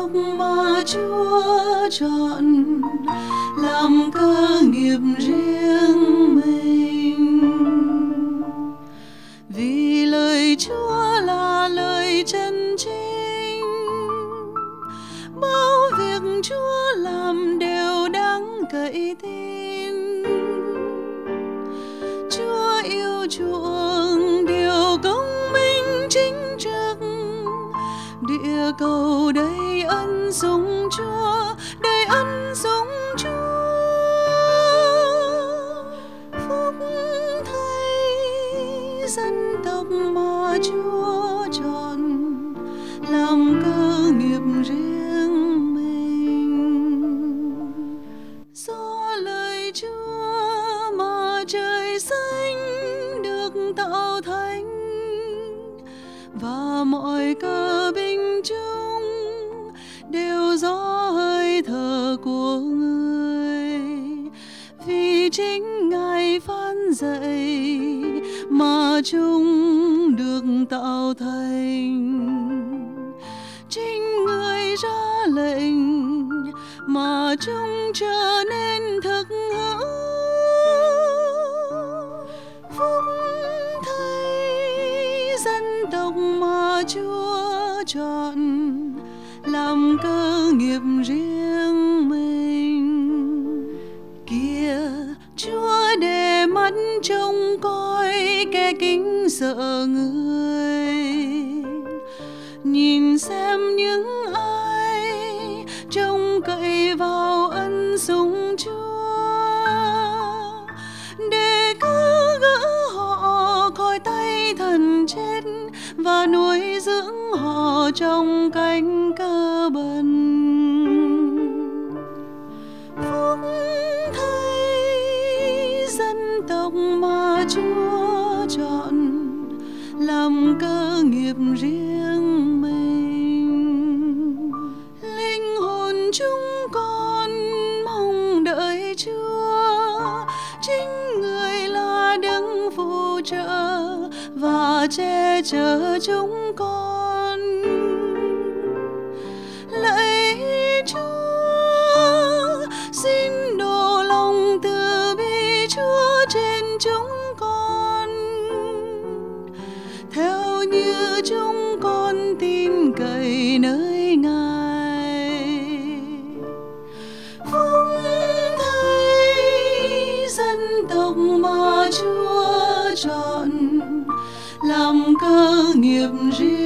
tộc mà Chúa chọn làm cơ nghiệp riêng mình. Vì lời Chúa là lời chân chính, bao việc Chúa làm đều đáng cậy tin. Chúa yêu chuộng điều công minh chính trực, địa cầu đầy ân sủng Chúa, đầy ân sủng Chúa. Phúc thay dân tộc mà Chúa chọn làm cơ nghiệp riêng mình. Do lời Chúa mà trời xanh được tạo thành, và mọi cơ binh chúng đều do hơi thở của Người. Vì chính Ngài phán dạy mà chúng được tạo thành, chính Người ra lệnh mà chúng trở nên thực hữu. Phúc thay dân tộc mà Chúa chọn làm cơ nghiệp riêng mình. Kìa, Chúa để mắt trông coi kẻ kính sợ Người, nhìn xem những ai trông cậy vào ân sủng Chúa, để cứu gỡ họ khỏi tay thần chết và nuôi dưỡng họ trong cánh cơ bần. Phúc thay dân tộc mà Chúa chọn làm cơ nghiệp riêng mình. Linh hồn chúng con mong đợi Chúa, chính Người là đấng phù trợ và che chở chúng con. Lạy Chúa, xin đổ lòng từ bi Chúa trên chúng con, theo như chúng con tin cậy nơi Ngài. Phúc thay dân tộc mà Chúa chọn làm cơ nghiệp riêng